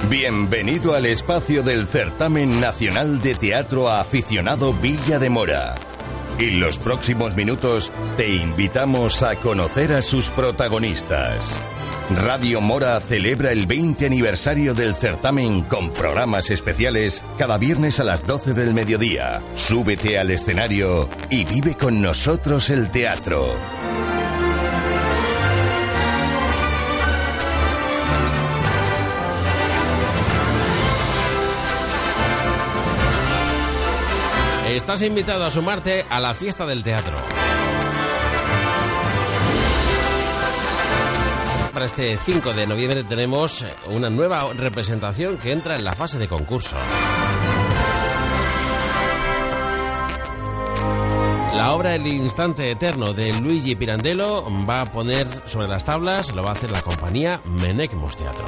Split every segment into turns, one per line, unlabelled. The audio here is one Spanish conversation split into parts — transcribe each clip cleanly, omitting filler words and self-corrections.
Bienvenido al espacio del Certamen Nacional de Teatro Aficionado Villa de Mora. En los próximos minutos te invitamos a conocer a sus protagonistas. Radio Mora celebra el 20 aniversario del certamen con programas especiales cada viernes a las 12 del mediodía. Súbete al escenario y vive con nosotros el teatro.
Estás invitado a sumarte a la fiesta del teatro. Para este 5 de noviembre tenemos una nueva representación que entra en la fase de concurso. La obra El instante eterno de Luigi Pirandello va a poner sobre las tablas, lo va a hacer la compañía Menegmos Teatro.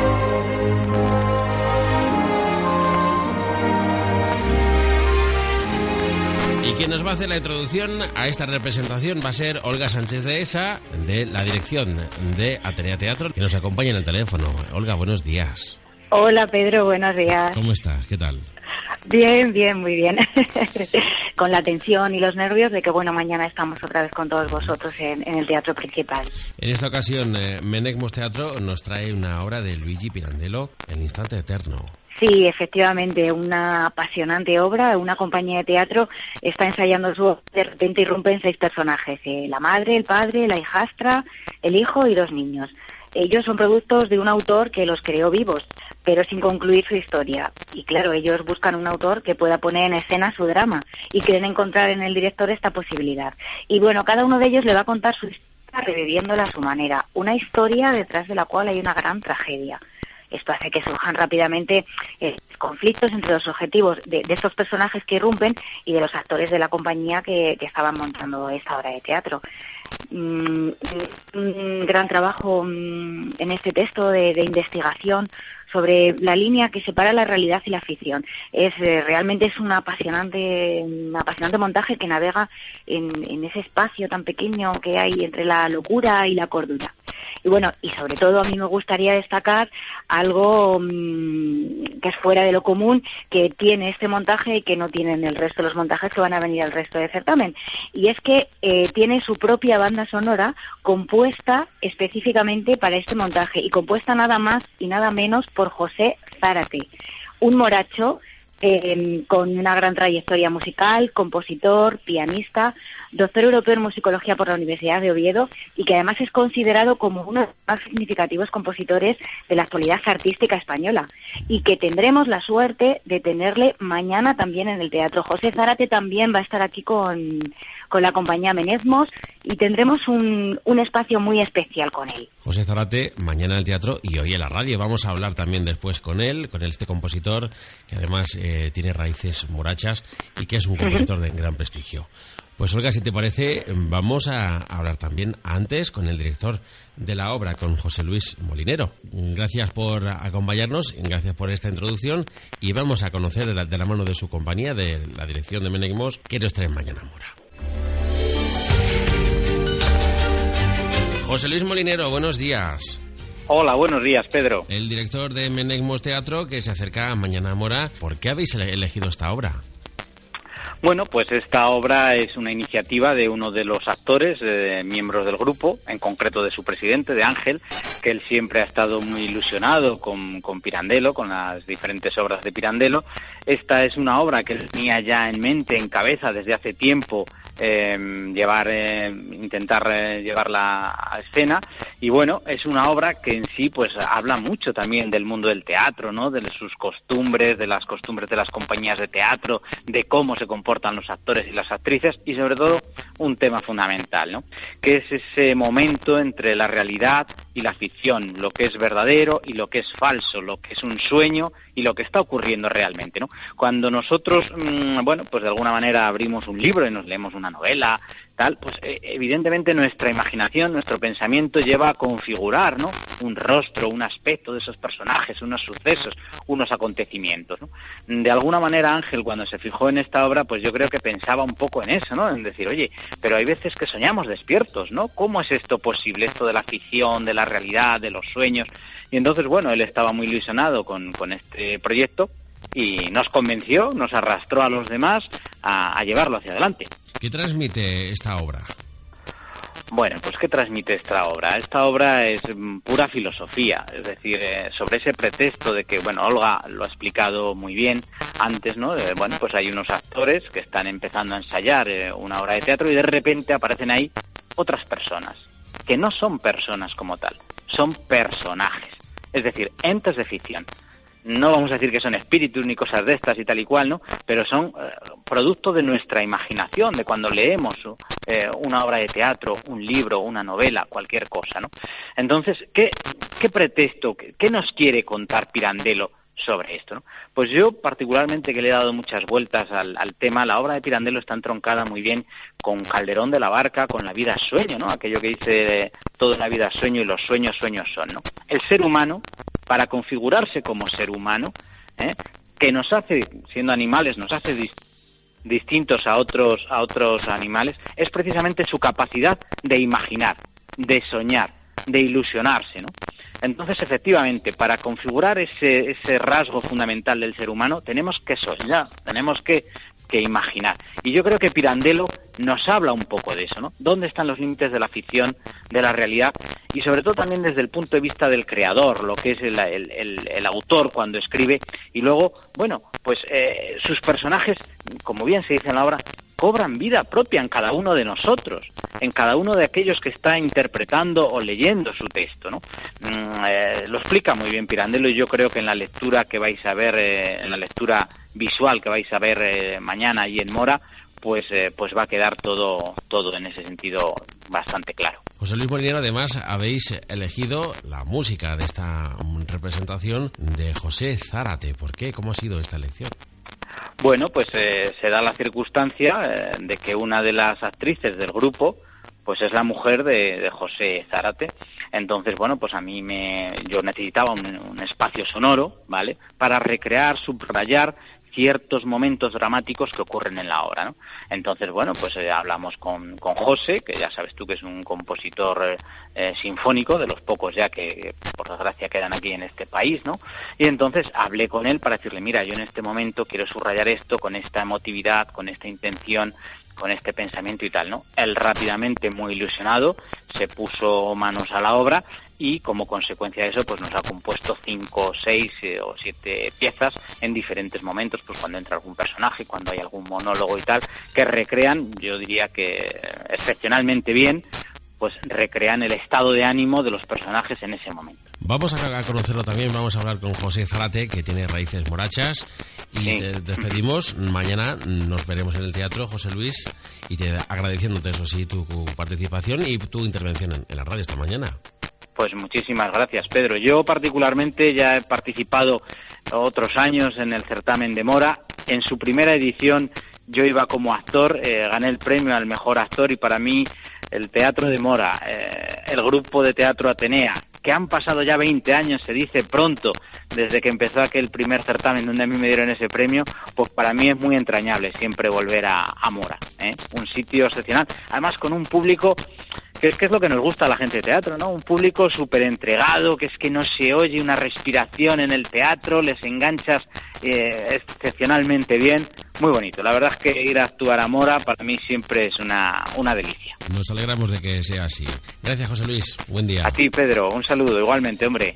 Y quien nos va a hacer la introducción a esta representación va a ser Olga Sánchez de Esa, de la dirección de Atenea Teatro, que nos acompaña en el teléfono. Olga, buenos días.
Hola Pedro, buenos días.
¿Cómo estás? ¿Qué tal?
Bien, muy bien. Con la tensión y los nervios de que, mañana estamos otra vez con todos vosotros en el teatro principal.
En esta ocasión, Menegmos Teatro nos trae una obra de Luigi Pirandello, El instante eterno.
Sí, efectivamente, una apasionante obra. Una compañía de teatro está ensayando su obra. De repente irrumpen 6 personajes: la madre, el padre, la hijastra, el hijo y 2 niños. Ellos son productos de un autor que los creó vivos, pero sin concluir su historia. Y claro, ellos buscan un autor que pueda poner en escena su drama y quieren encontrar en el director esta posibilidad. Y cada uno de ellos le va a contar su historia reviviéndola a su manera. Una historia detrás de la cual hay una gran tragedia. Esto hace que surjan rápidamente conflictos entre los objetivos de estos personajes que irrumpen y de los actores de la compañía que estaban montando esta obra de teatro. Un gran trabajo en este texto de investigación sobre la línea que separa la realidad y la ficción. Realmente es un apasionante montaje que navega en ese espacio tan pequeño que hay entre la locura y la cordura. Y sobre todo a mí me gustaría destacar algo que es fuera de lo común, que tiene este montaje y que no tienen el resto de los montajes que van a venir al resto del certamen. Y es que tiene su propia banda sonora compuesta específicamente para este montaje y compuesta nada más y nada menos por José Zárate, un moracho con una gran trayectoria musical, compositor, pianista, doctor europeo en musicología por la Universidad de Oviedo y que además es considerado como uno de los más significativos compositores de la actualidad artística española y que tendremos la suerte de tenerle mañana también en el teatro. José Zárate también va a estar aquí con la compañía Menegmos y tendremos un espacio muy especial con él.
José Zárate, mañana en el teatro y hoy en la radio. Vamos a hablar también después con él, con este compositor que además tiene raíces morachas y que es un compositor de gran prestigio. Pues Olga, si te parece, vamos a hablar también antes con el director de la obra, con José Luis Molinero. Gracias por acompañarnos, gracias por esta introducción y vamos a conocer de la mano de su compañía, de la dirección de Menegmos, que nos trae mañana Mora. José Luis Molinero, buenos días.
Hola, buenos días, Pedro.
El director de Menegmos Teatro, que se acerca mañana a Mora. ¿Por qué habéis elegido esta obra?
Bueno, pues esta obra es una iniciativa de uno de los actores, miembros del grupo, en concreto de su presidente, de Ángel, que él siempre ha estado muy ilusionado con Pirandello, con las diferentes obras de Pirandello. Esta es una obra que él tenía ya en mente, en cabeza, desde hace tiempo, intentar llevarla a escena, y bueno, es una obra que en sí pues habla mucho también del mundo del teatro, ¿no? De sus costumbres, de las costumbres de las compañías de teatro, de cómo se comportan los actores y las actrices, y sobre todo un tema fundamental, ¿no? Que es ese momento entre la realidad y la ficción, lo que es verdadero y lo que es falso, lo que es un sueño y lo que está ocurriendo realmente, ¿no? Cuando nosotros, pues de alguna manera abrimos un libro y nos leemos una novela, tal, pues evidentemente nuestra imaginación, nuestro pensamiento lleva a configurar, ¿no? Un rostro, un aspecto de esos personajes, unos sucesos, unos acontecimientos, ¿no? De alguna manera Ángel, cuando se fijó en esta obra, pues yo creo que pensaba un poco en eso, ¿no? En decir, oye, pero hay veces que soñamos despiertos, ¿no? ¿Cómo es esto posible, esto de la ficción, de la realidad, de los sueños? Y entonces, bueno, él estaba muy ilusionado con este proyecto y nos convenció, nos arrastró a los demás a llevarlo hacia adelante.
¿Qué transmite esta obra?
Bueno, pues ¿qué transmite esta obra? Esta obra es pura filosofía, es decir, sobre ese pretexto de que, bueno, Olga lo ha explicado muy bien antes, ¿no? Bueno, pues hay unos actores que están empezando a ensayar una obra de teatro y de repente aparecen ahí otras personas, que no son personas como tal, son personajes, es decir, entes de ficción. No vamos a decir que son espíritus ni cosas de estas y tal y cual, ¿no? Pero son producto de nuestra imaginación, de cuando leemos una obra de teatro, un libro, una novela, cualquier cosa, ¿no? Entonces, ¿qué pretexto, qué nos quiere contar Pirandello sobre esto, ¿no? Pues yo, particularmente, que le he dado muchas vueltas al tema, la obra de Pirandello está entroncada muy bien con Calderón de la Barca, con la vida sueño, ¿no? Aquello que dice todo en la vida sueño y los sueños sueños son, ¿no? El ser humano, para configurarse como ser humano, que nos hace, siendo animales, nos hace distintos a otros animales, es precisamente su capacidad de imaginar, de soñar, de ilusionarse, ¿no? Entonces, efectivamente, para configurar ese rasgo fundamental del ser humano, tenemos que soñar, tenemos que imaginar. Y yo creo que Pirandello nos habla un poco de eso, ¿no? ¿Dónde están los límites de la ficción, de la realidad? Y sobre todo también desde el punto de vista del creador, lo que es el autor cuando escribe. Y luego, bueno, pues sus personajes, como bien se dice en la obra, cobran vida propia en cada uno de nosotros, en cada uno de aquellos que está interpretando o leyendo su texto, ¿no? Lo explica muy bien Pirandello y yo creo que en la lectura que vais a ver, en la lectura visual que vais a ver mañana y en Mora, pues va a quedar todo en ese sentido bastante claro.
José Luis Molinero, además habéis elegido la música de esta representación de José Zárate. ¿Por qué? ¿Cómo ha sido esta elección?
Bueno, pues se da la circunstancia de que una de las actrices del grupo pues es la mujer de José Zárate. Entonces, bueno, pues a mí yo necesitaba un espacio sonoro, ¿vale?, para recrear, subrayar ciertos momentos dramáticos que ocurren en la obra, ¿no? Entonces, bueno, pues hablamos con José, que ya sabes tú que es un compositor sinfónico, de los pocos ya que por desgracia quedan aquí en este país, ¿no? Y entonces hablé con él para decirle, mira, yo en este momento quiero subrayar esto con esta emotividad, con esta intención, con este pensamiento y tal, ¿no? Él rápidamente, muy ilusionado, se puso manos a la obra y como consecuencia de eso pues nos ha compuesto 5, 6 o 7 piezas en diferentes momentos, pues cuando entra algún personaje, cuando hay algún monólogo y tal, que recrean, yo diría que excepcionalmente bien, pues recrean el estado de ánimo de los personajes en ese momento.
Vamos a conocerlo también, vamos a hablar con José Zárate, que tiene raíces morachas, y sí. Te despedimos. Mañana nos veremos en el teatro, José Luis, y agradeciéndote, eso sí, tu participación y tu intervención en la radio esta mañana.
Pues muchísimas gracias, Pedro. Yo particularmente ya he participado otros años en el certamen de Mora. En su primera edición yo iba como actor, gané el premio al mejor actor y para mí el Teatro de Mora, el grupo de Teatro Atenea, que han pasado ya 20 años, se dice pronto, desde que empezó aquel primer certamen donde a mí me dieron ese premio, pues para mí es muy entrañable siempre volver a Mora, un sitio excepcional, además con un público que es lo que nos gusta a la gente de teatro, ¿no? Un público súper entregado, que es que no se oye una respiración en el teatro, les enganchas excepcionalmente bien, muy bonito. La verdad es que ir a actuar a Mora para mí siempre es una delicia.
Nos alegramos de que sea así. Gracias, José Luis. Buen día.
A ti, Pedro. Un saludo. Igualmente, hombre.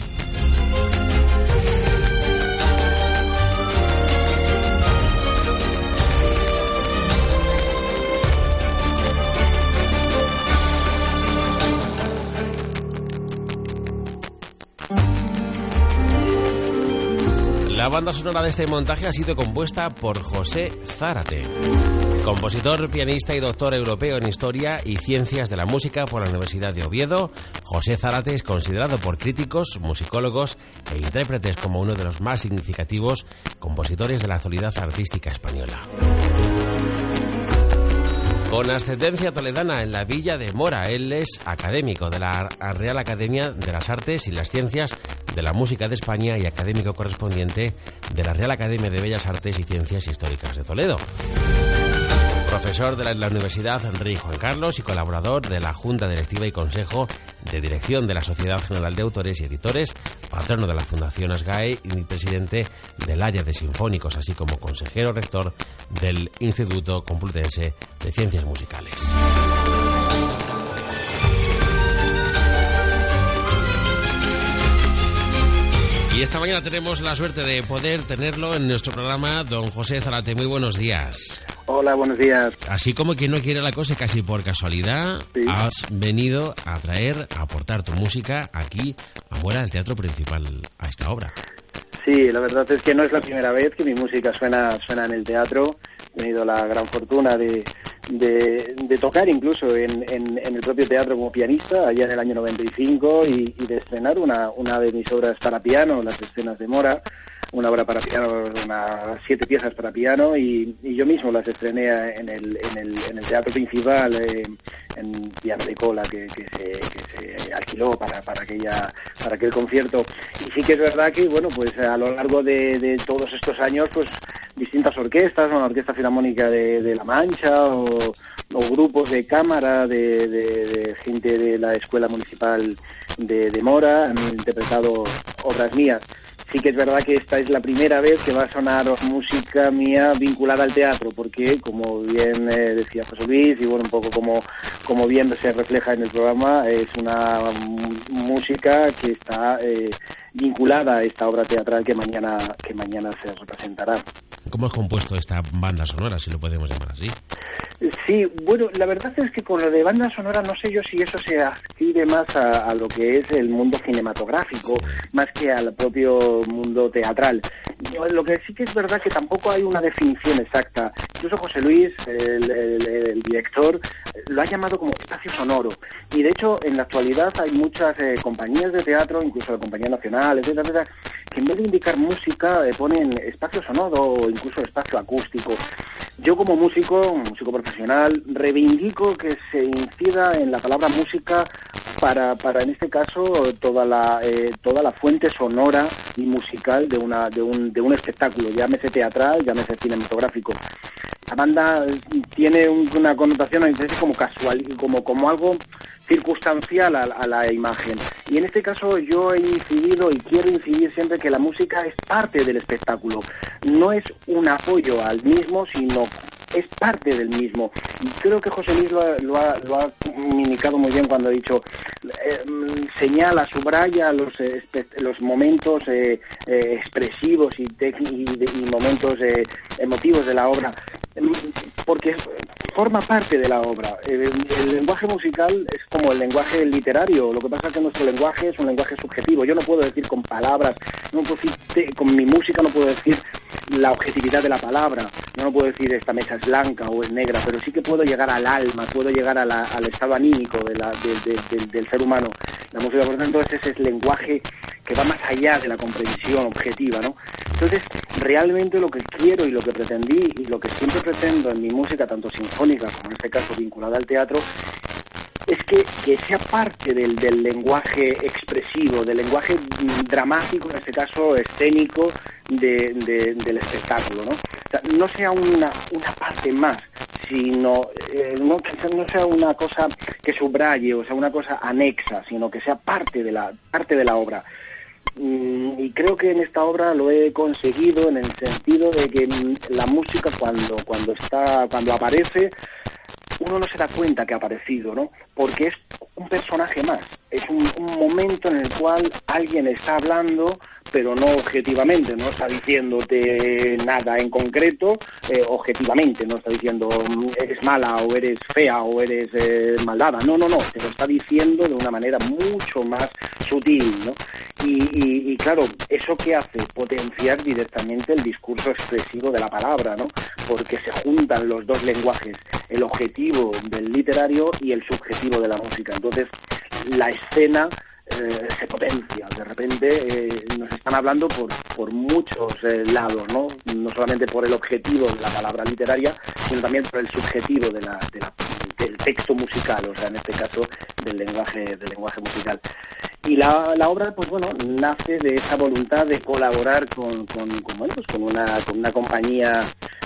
La banda sonora de este montaje ha sido compuesta por José Zárate, compositor, pianista y doctor europeo en Historia y Ciencias de la Música por la Universidad de Oviedo. José Zárate es considerado por críticos, musicólogos e intérpretes como uno de los más significativos compositores de la actualidad artística española. Con ascendencia toledana en la villa de Mora, él es académico de la Real Academia de las Artes y las Ciencias de la Música de España y académico correspondiente de la Real Academia de Bellas Artes y Ciencias Históricas de Toledo. profesor de la Universidad Rey Juan Carlos y colaborador de la Junta Directiva y Consejo de Dirección de la Sociedad General de Autores y Editores, patrono de la Fundación ASGAE y presidente del área de sinfónicos, así como consejero rector del Instituto Complutense de Ciencias Musicales. Y esta mañana tenemos la suerte de poder tenerlo en nuestro programa, don José Zárate. Muy buenos días.
Hola, buenos días.
Así como quien no quiere la cosa, casi por casualidad, sí, has venido a aportar tu música aquí, a Mora, al Teatro Principal, a esta obra.
Sí, la verdad es que no es la primera vez que mi música suena en el teatro. He tenido la gran fortuna de tocar incluso en el propio teatro como pianista allá en el año 95 y de estrenar una de mis obras para piano, Las Escenas de Mora, una obra para piano, unas 7 piezas para piano y yo mismo las estrené en el Teatro Principal en piano de cola que se alquiló para aquel concierto. Y sí que es verdad que bueno, pues a lo largo de todos estos años pues distintas orquestas, una orquesta filarmónica de La Mancha o grupos de cámara de gente de la Escuela Municipal de Mora han interpretado obras mías. Sí que es verdad que esta es la primera vez que va a sonar música mía vinculada al teatro, porque como bien decía José Luis, y bueno, un poco como bien se refleja en el programa, es una música que está vinculada a esta obra teatral que mañana se representará.
¿Cómo has compuesto esta banda sonora, si lo podemos llamar así?
Sí, bueno, la verdad es que con lo de banda sonora no sé yo si eso se adscribe más a lo que es el mundo cinematográfico, más que al propio mundo teatral. Lo que sí que es verdad que tampoco hay una definición exacta. Incluso José Luis, el director, lo ha llamado como espacio sonoro. Y de hecho, en la actualidad hay muchas compañías de teatro, incluso la Compañía Nacional, etcétera, que en vez de indicar música ponen espacio sonoro o incluso espacio acústico. Yo como músico profesional, reivindico que se incida en la palabra música para en este caso toda la fuente sonora y musical de un espectáculo, llámese teatral, llámese cinematográfico. La banda tiene una connotación a veces como casual, como algo circunstancial a la imagen. Y en este caso yo he incidido y quiero incidir siempre que la música es parte del espectáculo. No es un apoyo al mismo, sino es parte del mismo. Y creo que José Luis lo ha comunicado muy bien cuando ha dicho, señala, subraya los momentos expresivos y momentos emotivos de la obra, porque forma parte de la obra. El lenguaje musical es como el lenguaje literario. Lo que pasa es que nuestro lenguaje es un lenguaje subjetivo. Yo no puedo decir con palabras, no puedo decir, con mi música no puedo decir la objetividad de la palabra. No puedo decir esta mesa es blanca o es negra, pero sí que puedo llegar al alma, puedo llegar al estado anímico del ser humano. La música, por lo tanto, es ese lenguaje que va más allá de la comprensión objetiva, ¿no? Entonces, realmente lo que quiero y lo que pretendí y lo que siempre pretendo en mi música, tanto sinfónica como en este caso vinculada al teatro, es que sea parte del lenguaje expresivo, del lenguaje dramático, en este caso escénico, del espectáculo, ¿no? O sea, no sea una parte más, sino no sea una cosa que subraye, o sea, una cosa anexa, sino que sea parte de la obra. Y creo que en esta obra lo he conseguido en el sentido de que la música cuando aparece, uno no se da cuenta que ha aparecido, ¿no? Porque es un personaje más, es un momento en el cual alguien está hablando, pero no objetivamente, no está diciéndote nada en concreto, objetivamente, no está diciendo eres mala o eres fea o eres maldada, no, te lo está diciendo de una manera mucho más sutil, ¿no? Y claro, ¿eso qué hace? Potenciar directamente el discurso expresivo de la palabra, ¿no? Porque se juntan los dos lenguajes, el objetivo del literario y el subjetivo de la música. Entonces, la escena se potencia. De repente nos están hablando por muchos lados, ¿no? No solamente por el objetivo de la palabra literaria, sino también por el subjetivo del texto musical, o sea, en este caso del lenguaje musical. Y la obra, pues bueno, nace de esa voluntad de colaborar con una compañía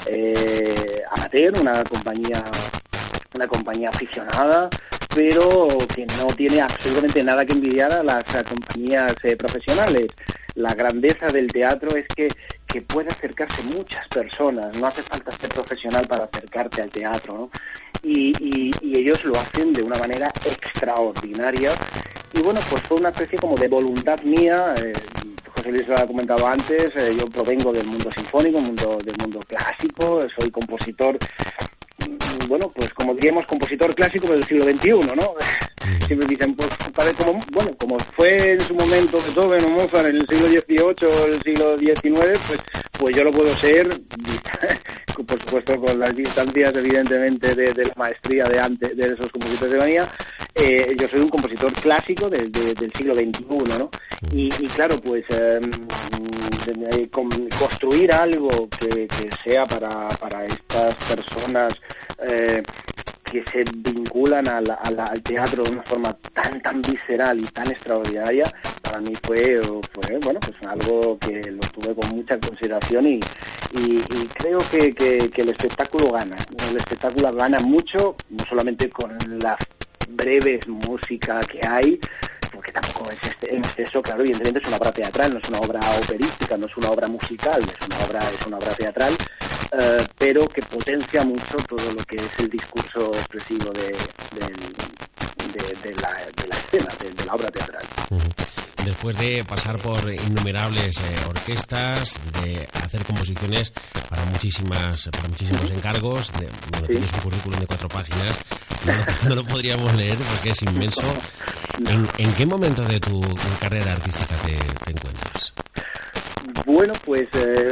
amateur, una compañía aficionada, pero que no tiene absolutamente nada que envidiar a las compañías profesionales. La grandeza del teatro es que puede acercarse muchas personas, no hace falta ser profesional para acercarte al teatro, ¿no? Y ellos lo hacen de una manera extraordinaria. Y bueno, pues fue una especie como de voluntad mía. José Luis lo ha comentado antes, yo provengo del mundo sinfónico, del mundo clásico, soy compositor, bueno, pues como diríamos, compositor clásico del siglo XXI, ¿no? Siempre dicen, pues, como fue en su momento Beethoven o Mozart en el siglo XVIII o el siglo XIX, pues yo lo puedo ser, por supuesto con las distancias evidentemente de la maestría de esos compositores de manía. Yo soy un compositor clásico del siglo XXI, ¿no? Y claro, pues construir algo que sea para estas personas que se vinculan al teatro de una forma tan visceral y tan extraordinaria, para mí fue bueno, pues algo que lo tuve con mucha consideración y creo que el espectáculo gana. El espectáculo gana mucho, no solamente con la breves música que hay, porque tampoco es en exceso, claro, evidentemente es una obra teatral, no es una obra operística, no es una obra musical, es una obra teatral, pero que potencia mucho todo lo que es el discurso expresivo de la escena, de la obra teatral.
Después de pasar por innumerables orquestas, de hacer composiciones para muchísimos encargos, tienes un currículum de 4 páginas, no lo podríamos leer porque es inmenso. ¿En qué momento de tu carrera artística te encuentras?
Bueno, pues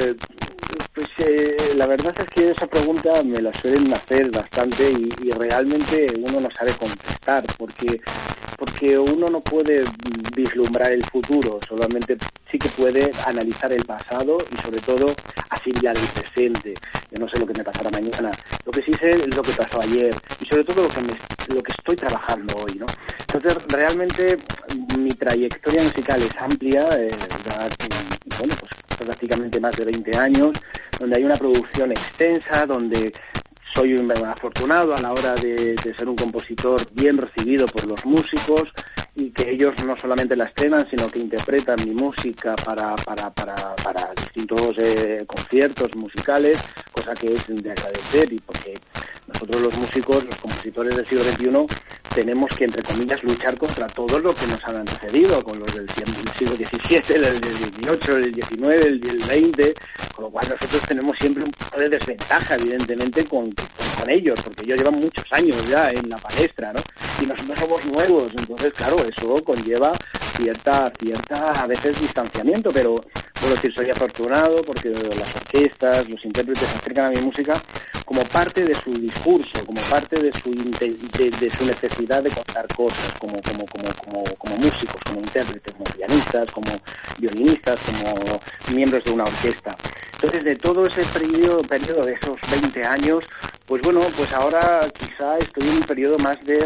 la verdad es que esa pregunta me la suelen hacer bastante y realmente uno no sabe contestar porque uno no puede vislumbrar el futuro, solamente sí que puede analizar el pasado y sobre todo asimilar el presente. Yo no sé lo que me pasará mañana, lo que sí sé es lo que pasó ayer y sobre todo lo que estoy trabajando hoy, ¿no? Entonces realmente mi trayectoria musical es amplia, bueno, pues prácticamente más de 20 años, donde hay una producción extensa, donde soy un afortunado a la hora de ser un compositor bien recibido por los músicos y que ellos no solamente la estrenan, sino que interpretan mi música para distintos conciertos musicales, cosa que es de agradecer y porque nosotros los músicos, los compositores del siglo XXI, tenemos que, entre comillas, luchar contra todo lo que nos han antecedido, con los del siglo XVII, el del XVIII, el XIX, el XX, con lo cual nosotros tenemos siempre un poco de desventaja, evidentemente, con ellos, porque ellos llevan muchos años ya en la palestra, ¿no? Y nosotros somos nuevos, entonces, claro, eso conlleva cierta a veces distanciamiento, pero puedo decir, soy afortunado porque las orquestas, los intérpretes se acercan a mi música como parte de su discurso, como parte de su necesidad de contar cosas, como músicos, como intérpretes, como pianistas, como violinistas, como miembros de una orquesta. Entonces, de todo ese periodo de esos 20 años, pues bueno, pues ahora quizá estoy en un periodo más de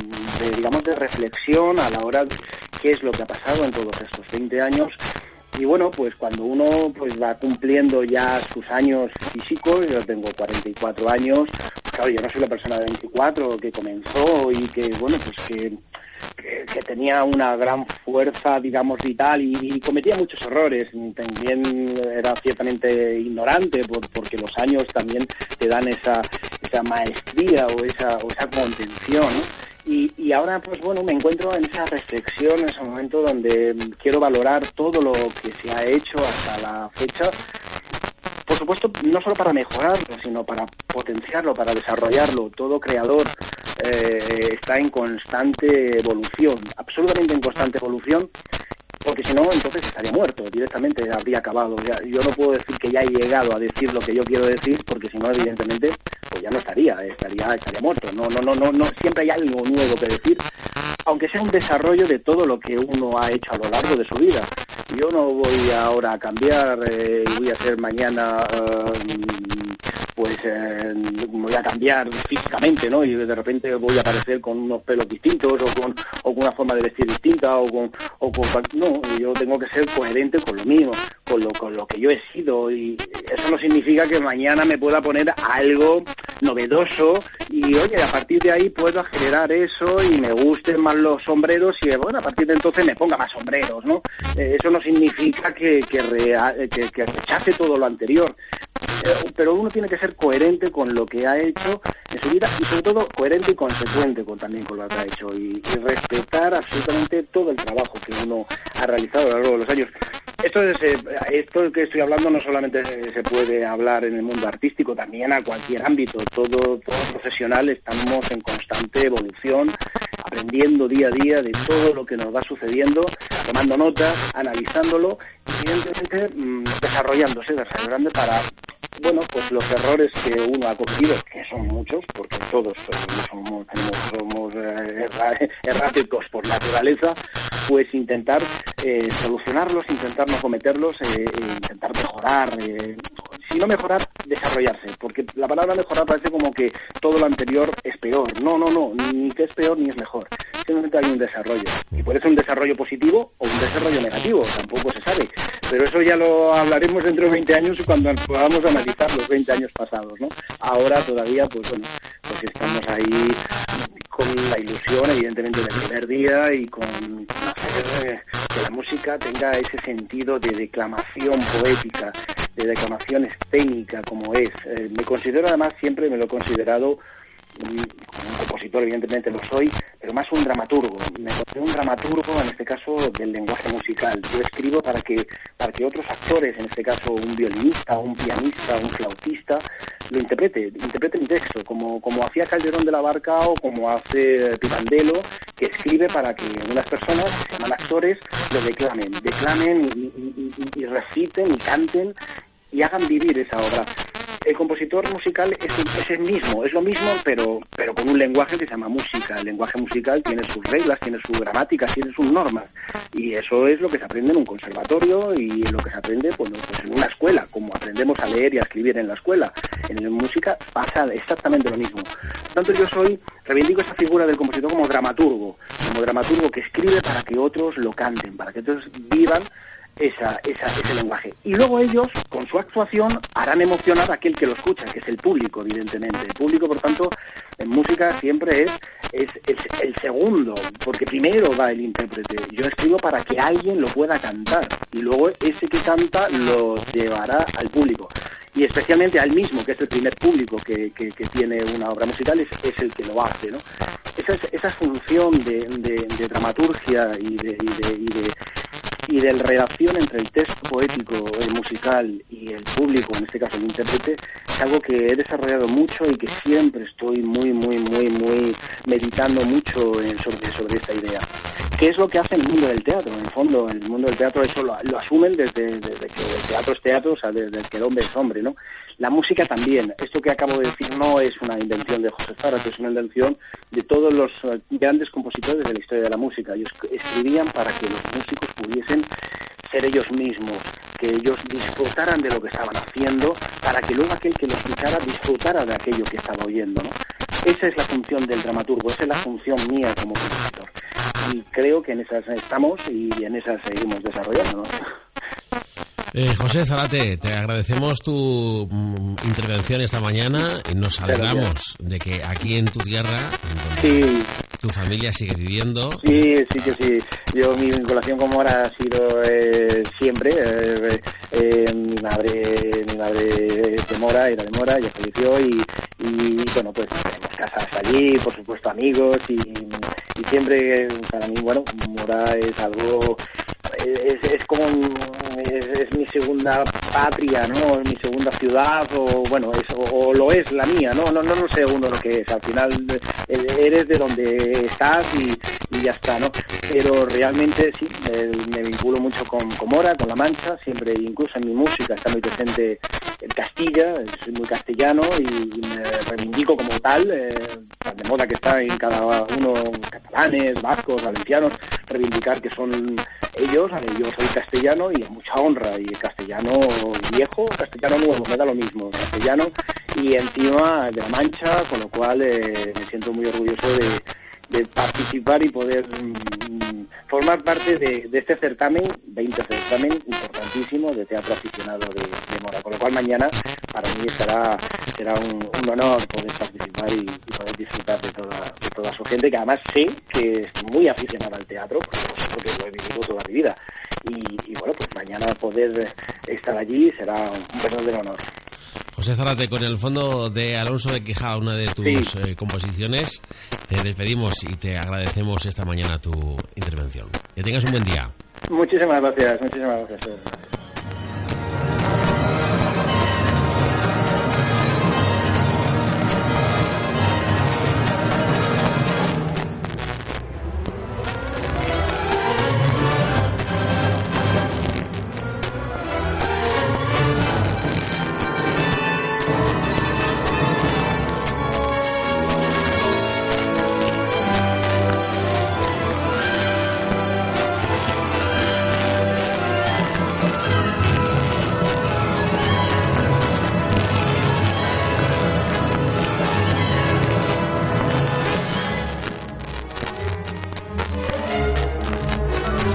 reflexión a la hora de qué es lo que ha pasado en todos estos 20 años. Y bueno, pues cuando uno pues va cumpliendo ya sus años físicos, yo tengo 44 años, pues claro, yo no soy la persona de 24 que comenzó y que, bueno, pues que tenía una gran fuerza, digamos, vital y cometía muchos errores. También era ciertamente ignorante porque los años también te dan esa maestría o esa contención, ¿no? Y ahora, pues bueno, me encuentro en esa reflexión, en ese momento donde quiero valorar todo lo que se ha hecho hasta la fecha. Por supuesto, no solo para mejorarlo, sino para potenciarlo, para desarrollarlo. Todo creador está en constante evolución, absolutamente en constante evolución, porque si no, entonces estaría muerto, directamente habría acabado. Yo no puedo decir que ya he llegado a decir lo que yo quiero decir, porque si no, evidentemente, pues ya no estaría muerto. No, siempre hay algo nuevo que decir, aunque sea un desarrollo de todo lo que uno ha hecho a lo largo de su vida. Yo no voy ahora a cambiar y voy a ser mañana pues me voy a cambiar físicamente, ¿no? Y de repente voy a aparecer con unos pelos distintos o con una forma de vestir distinta no, yo tengo que ser coherente con lo mío, con lo que yo he sido, y eso no significa que mañana me pueda poner algo novedoso y oye, a partir de ahí puedo generar eso y me gusten más los sombreros y bueno, a partir de entonces me ponga más sombreros, ¿no? Eso no significa que rechace todo lo anterior, pero uno tiene que ser coherente con lo que ha hecho en su vida y sobre todo coherente y consecuente también con lo que ha hecho y respetar absolutamente todo el trabajo que uno ha realizado a lo largo de los años. Esto que estoy hablando no solamente se puede hablar en el mundo artístico, también a cualquier ámbito. Todo profesional estamos en constante evolución, aprendiendo día a día de todo lo que nos va sucediendo, tomando notas, analizándolo y evidentemente desarrollando para, bueno, pues los errores que uno ha cometido, que son muchos, porque todos somos erráticos por naturaleza, pues intentar solucionarlos, intentar no cometerlos, intentar mejorar, si no mejorar, desarrollarse, porque la palabra mejorar parece como que todo lo anterior es peor. No, ni que es peor ni es mejor, simplemente hay un desarrollo, y puede ser un desarrollo positivo o un desarrollo negativo, tampoco se sabe, pero eso ya lo hablaremos dentro de 20 años cuando podamos analizar los 20 años pasados, ¿no? Ahora todavía, pues bueno, pues estamos ahí con la ilusión, evidentemente, del primer día y con hacer que la música tenga ese sentido de declamación poética, de declamación escénica como es. Me considero, además, siempre me lo he considerado un compositor, evidentemente lo soy, pero más un dramaturgo. Me considero un dramaturgo, en este caso, del lenguaje musical. Yo escribo para que otros actores, en este caso un violinista, un pianista, un flautista, lo interprete mi texto, como hacía Calderón de la Barca o como hace Pirandello, que escribe para que unas personas que se llaman actores lo declamen y reciten y canten y hagan vivir esa obra. El compositor musical es el mismo, es lo mismo, pero con un lenguaje que se llama música. El lenguaje musical tiene sus reglas, tiene su gramática, tiene sus normas, y eso es lo que se aprende en un conservatorio y lo que se aprende pues en una escuela, como aprendemos a leer y a escribir en la escuela. En la música pasa exactamente lo mismo. Por tanto, reivindico esta figura del compositor como dramaturgo que escribe para que otros lo canten, para que otros vivan ese lenguaje. Y luego ellos, con su actuación, harán emocionar a aquel que lo escucha, que es el público, evidentemente. El público, por tanto, en música siempre es el segundo, porque primero va el intérprete. Yo escribo para que alguien lo pueda cantar, y luego ese que canta lo llevará al público. Y especialmente al mismo, que es el primer público que tiene una obra musical, es el que lo hace, ¿no? Esa función de dramaturgia y de relación entre el texto poético, el musical y el público, en este caso el intérprete, es algo que he desarrollado mucho y que siempre estoy muy meditando mucho sobre esta idea. ¿Qué es lo que hace el mundo del teatro? En el fondo, el mundo del teatro eso lo asumen desde que el teatro es teatro, o sea, desde que el hombre es hombre, ¿no? La música también. Esto que acabo de decir no es una invención de José Zárate, es una invención de todos los grandes compositores de la historia de la música. Ellos escribían para que los músicos pudiesen ser ellos mismos, que ellos disfrutaran de lo que estaban haciendo, para que luego aquel que lo escuchara disfrutara de aquello que estaba oyendo, ¿no? Esa es la función del dramaturgo, esa es la función mía como compositor. Y creo que en esas estamos y en esas seguimos desarrollando, ¿no?
José Zárate, te agradecemos tu intervención esta mañana y nos alegramos de que aquí en tu tierra, donde tu familia sigue viviendo. Sí.
Mi vinculación con Mora ha sido siempre. Mi madre de Mora, era de Mora, ya falleció y bueno, pues tenemos casas allí, por supuesto amigos y siempre para mí, bueno, Mora es algo... Es como es mi segunda patria, ¿no? Es mi segunda ciudad, o bueno, o lo es la mía, no sé uno lo que es. Al final eres de donde estás y ya está, ¿no? Pero realmente sí, me vinculo mucho con Mora, con La Mancha, siempre, incluso en mi música está muy presente el Castilla, soy muy castellano y me reivindico como tal, tan de moda que está en cada uno, catalanes, vascos, valencianos, reivindicar que son ellos. Yo soy castellano y a mucha honra, y castellano viejo, castellano nuevo, me da lo mismo, castellano, y encima de La Mancha, con lo cual me siento muy orgulloso de participar y poder formar parte de este certamen, 20 certamen importantísimo de teatro aficionado de Mora, con lo cual mañana para mí será un honor poder participar y poder disfrutar de toda su gente, que además sé que es muy aficionada al teatro, porque lo he vivido toda mi vida, y bueno, pues mañana poder estar allí será un verdadero honor.
José Zárate, con el fondo de Alonso de Quijada, una de tus composiciones, te despedimos y te agradecemos esta mañana tu intervención. Que tengas un buen día.
Muchísimas gracias.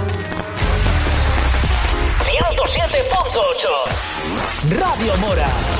Radio Mora.